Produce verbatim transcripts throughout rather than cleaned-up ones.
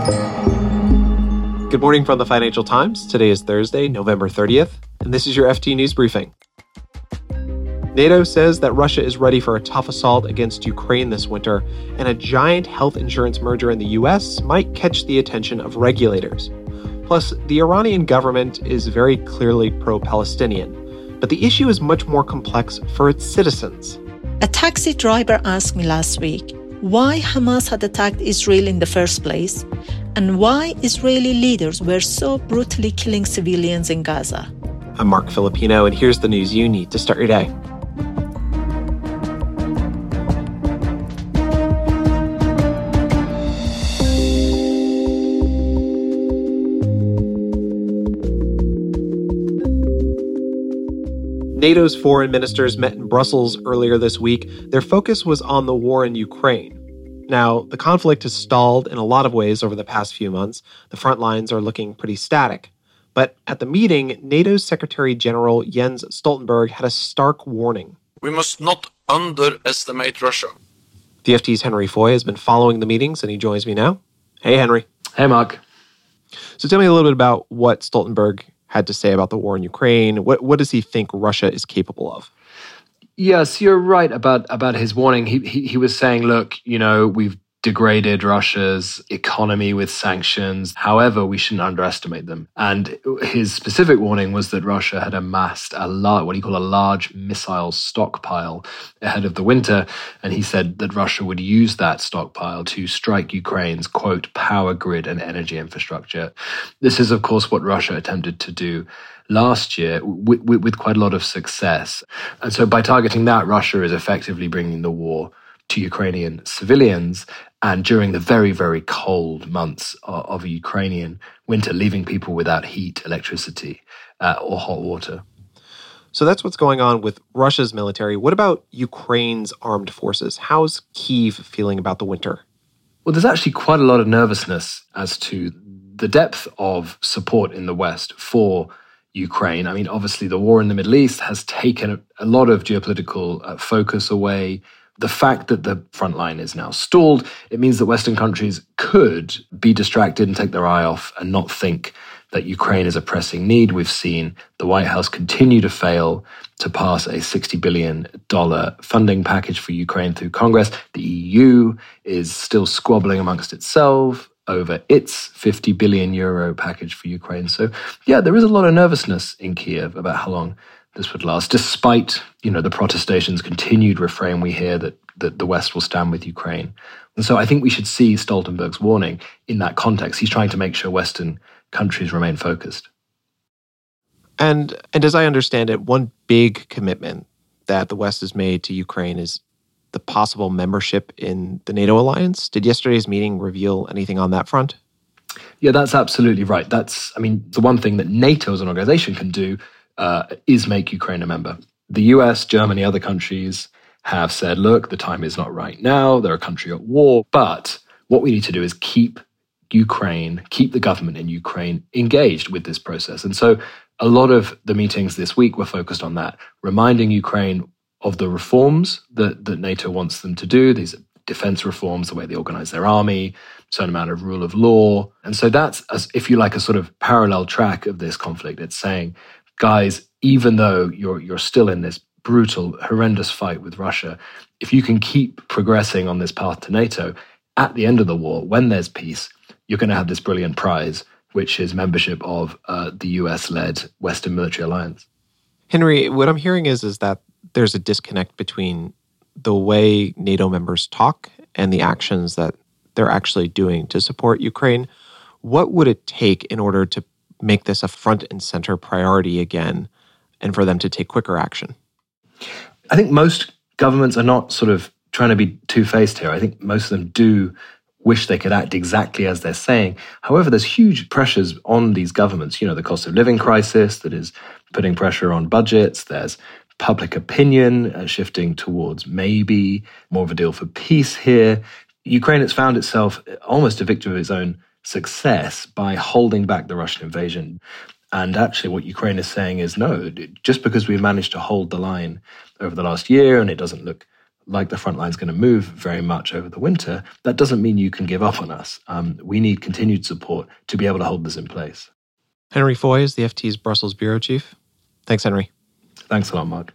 Good morning from the Financial Times. Today is Thursday, November thirtieth, and this is your F T News Briefing. NATO says that Russia is ready for a tough assault against Ukraine this winter, and a giant health insurance merger in the U S might catch the attention of regulators. Plus, the Iranian government is very clearly pro-Palestinian, but the issue is much more complex for its citizens. A taxi driver asked me last week why Hamas had attacked Israel in the first place, and why Israeli leaders were so brutally killing civilians in Gaza. I'm Mark Filipino, and here's the news you need to start your day. NATO's foreign ministers met in Brussels earlier this week. Their focus was on the war in Ukraine. Now, the conflict has stalled in a lot of ways over the past few months. The front lines are looking pretty static. But at the meeting, NATO's Secretary General Jens Stoltenberg had a stark warning. We must not underestimate Russia. The F T's Henry Foy has been following the meetings, and he joins me now. Hey, Henry. Hey, Mark. So tell me a little bit about what Stoltenberg had to say about the war in Ukraine. What what does he think Russia is capable of? Yes, you're right about, about his warning. He, he he was saying, look, you know, we've degraded Russia's economy with sanctions. However, we shouldn't underestimate them. And his specific warning was that Russia had amassed a large, what he called a large missile stockpile ahead of the winter. And he said that Russia would use that stockpile to strike Ukraine's, quote, power grid and energy infrastructure. This is, of course, what Russia attempted to do last year with, with, with quite a lot of success. And so by targeting that, Russia is effectively bringing the war to Ukrainian civilians, and during the very, very cold months of, of a Ukrainian winter, leaving people without heat, electricity, uh, or hot water. So that's what's going on with Russia's military. What about Ukraine's armed forces? How's Kyiv feeling about the winter? Well, there's actually quite a lot of nervousness as to the depth of support in the West for Ukraine. I mean, obviously, the war in the Middle East has taken a, a lot of geopolitical uh, focus away. The fact that the front line is now stalled, it means that Western countries could be distracted and take their eye off and not think that Ukraine is a pressing need. We've seen the White House continue to fail to pass a sixty billion dollars funding package for Ukraine through Congress. The E U is still squabbling amongst itself over its fifty billion euro package for Ukraine. So, yeah, there is a lot of nervousness in Kyiv about how long this would last, despite, you know, the protestations' continued refrain we hear that, that the West will stand with Ukraine. And so I think we should see Stoltenberg's warning in that context. He's trying to make sure Western countries remain focused. And and as I understand it, one big commitment that the West has made to Ukraine is the possible membership in the NATO alliance. Did yesterday's meeting reveal anything on that front? Yeah, that's absolutely right. That's, I mean, the one thing that NATO as an organization can do Uh, is make Ukraine a member. The U S, Germany, other countries have said, look, the time is not right now. They're a country at war. But what we need to do is keep Ukraine, keep the government in Ukraine engaged with this process. And so a lot of the meetings this week were focused on that, reminding Ukraine of the reforms that, that NATO wants them to do, these defense reforms, the way they organize their army, certain amount of rule of law. And so that's, as if you like, a sort of parallel track of this conflict. It's saying, guys, even though you're you're still in this brutal, horrendous fight with Russia, if you can keep progressing on this path to NATO, at the end of the war, when there's peace, you're going to have this brilliant prize, which is membership of uh, the U S-led Western Military Alliance. Henry, what I'm hearing is, is that there's a disconnect between the way NATO members talk and the actions that they're actually doing to support Ukraine. What would it take in order to make this a front and center priority again, and for them to take quicker action? I think most governments are not sort of trying to be two-faced here. I think most of them do wish they could act exactly as they're saying. However, there's huge pressures on these governments. You know, the cost of living crisis that is putting pressure on budgets. There's public opinion uh, shifting towards maybe more of a deal for peace here. Ukraine has found itself almost a victim of its own success by holding back the Russian invasion. And actually what Ukraine is saying is, no, just because we've managed to hold the line over the last year and it doesn't look like the front line is going to move very much over the winter, that doesn't mean you can give up on us. Um, we need continued support to be able to hold this in place. Henry Foy is the F T's Brussels bureau chief. Thanks, Henry. Thanks a lot, Mark.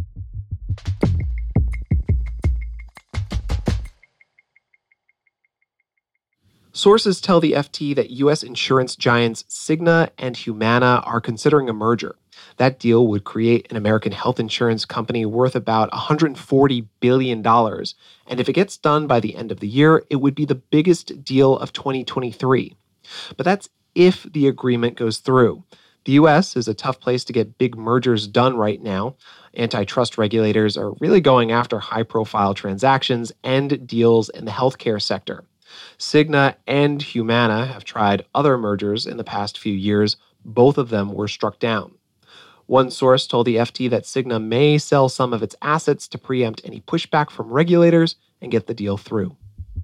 Sources tell the F T that U S insurance giants Cigna and Humana are considering a merger. That deal would create an American health insurance company worth about one hundred forty billion dollars. And if it gets done by the end of the year, it would be the biggest deal of twenty twenty-three. But that's if the agreement goes through. The U S is a tough place to get big mergers done right now. Antitrust regulators are really going after high-profile transactions and deals in the healthcare sector. Cigna and Humana have tried other mergers in the past few years. Both of them were struck down. One source told the F T that Cigna may sell some of its assets to preempt any pushback from regulators and get the deal through.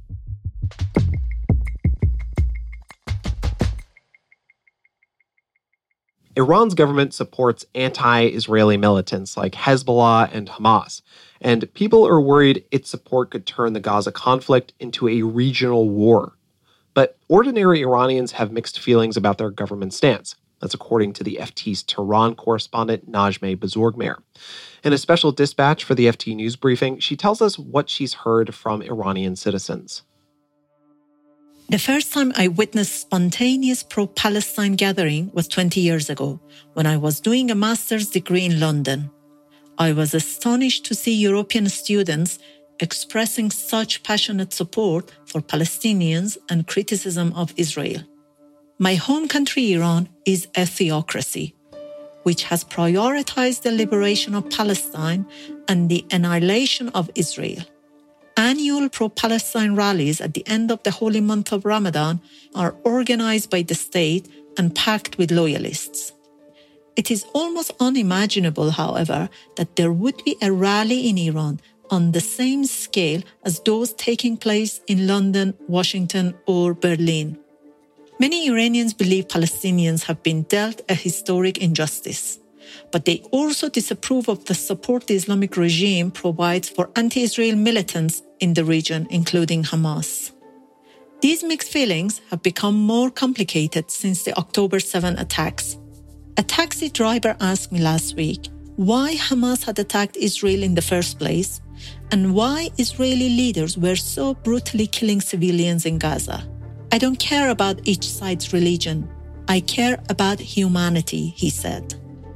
Iran's government supports anti-Israeli militants like Hezbollah and Hamas, and people are worried its support could turn the Gaza conflict into a regional war. But ordinary Iranians have mixed feelings about their government stance. That's according to the F T's Tehran correspondent Najmeh Bazorgmer. In a special dispatch for the F T News Briefing, she tells us what she's heard from Iranian citizens. The first time I witnessed spontaneous pro-Palestine gathering was twenty years ago, when I was doing a master's degree in London. I was astonished to see European students expressing such passionate support for Palestinians and criticism of Israel. My home country, Iran, is a theocracy, which has prioritized the liberation of Palestine and the annihilation of Israel. Annual pro-Palestine rallies at the end of the holy month of Ramadan are organized by the state and packed with loyalists. It is almost unimaginable, however, that there would be a rally in Iran on the same scale as those taking place in London, Washington, or Berlin. Many Iranians believe Palestinians have been dealt a historic injustice, but they also disapprove of the support the Islamic regime provides for anti-Israel militants in the region, including Hamas. These mixed feelings have become more complicated since the October seventh attacks. A taxi driver asked me last week why Hamas had attacked Israel in the first place and why Israeli leaders were so brutally killing civilians in Gaza. I don't care about each side's religion. I care about humanity, he said.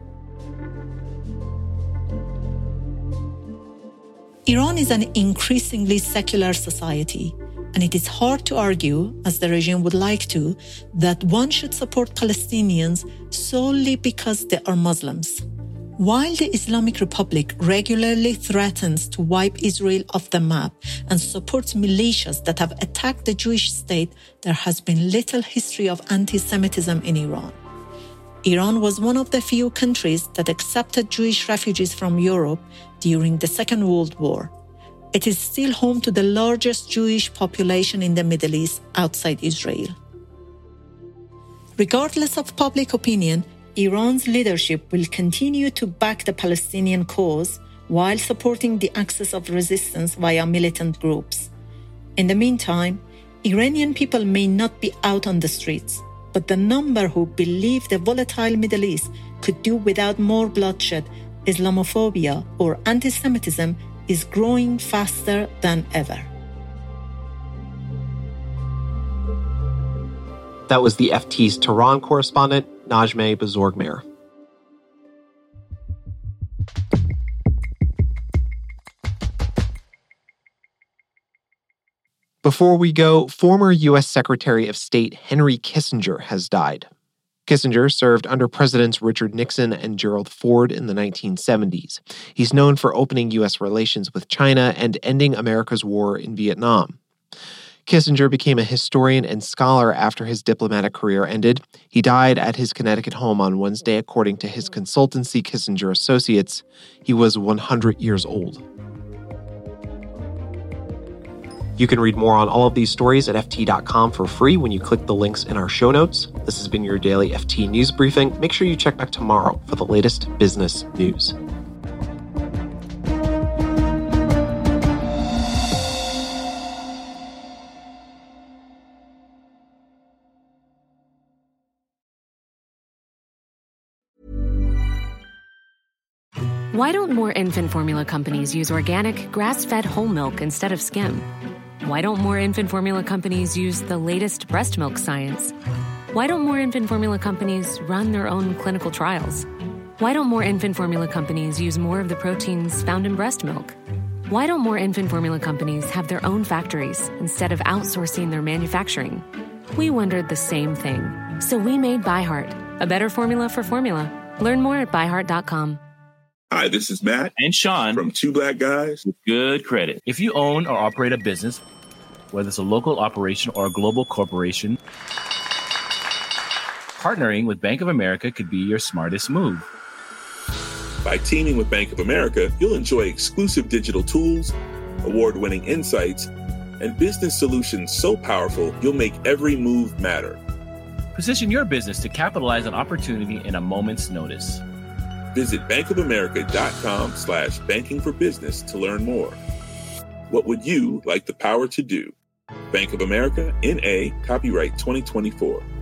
Iran is an increasingly secular society, and it is hard to argue, as the regime would like to, that one should support Palestinians solely because they are Muslims. While the Islamic Republic regularly threatens to wipe Israel off the map and supports militias that have attacked the Jewish state, there has been little history of anti-Semitism in Iran. Iran was one of the few countries that accepted Jewish refugees from Europe during the Second World War. It is still home to the largest Jewish population in the Middle East outside Israel. Regardless of public opinion, Iran's leadership will continue to back the Palestinian cause while supporting the axis of resistance via militant groups. In the meantime, Iranian people may not be out on the streets, but the number who believe the volatile Middle East could do without more bloodshed, Islamophobia, or anti-Semitism is growing faster than ever. That was the F T's Tehran correspondent, Najmeh Bazorgmer. Before we go, former U S Secretary of State Henry Kissinger has died. Kissinger served under Presidents Richard Nixon and Gerald Ford in the nineteen seventies. He's known for opening U S relations with China and ending America's war in Vietnam. Kissinger became a historian and scholar after his diplomatic career ended. He died at his Connecticut home on Wednesday, according to his consultancy, Kissinger Associates. He was one hundred years old. You can read more on all of these stories at F T dot com for free when you click the links in our show notes. This has been your daily F T News Briefing. Make sure you check back tomorrow for the latest business news. Why don't more infant formula companies use organic, grass-fed whole milk instead of skim? Why don't more infant formula companies use the latest breast milk science? Why don't more infant formula companies run their own clinical trials? Why don't more infant formula companies use more of the proteins found in breast milk? Why don't more infant formula companies have their own factories instead of outsourcing their manufacturing? We wondered the same thing. So we made ByHeart, a better formula for formula. Learn more at by heart dot com. Hi, this is Matt and Sean from Two Black Guys with Good Credit. If you own or operate a business, whether it's a local operation or a global corporation, partnering with Bank of America could be your smartest move. By teaming with Bank of America, you'll enjoy exclusive digital tools, award-winning insights, and business solutions so powerful you'll make every move matter. Position your business to capitalize on opportunity in a moment's notice. Visit bankofamerica.com slash banking for business to learn more. What would you like the power to do? Bank of America, N A, copyright twenty twenty-four.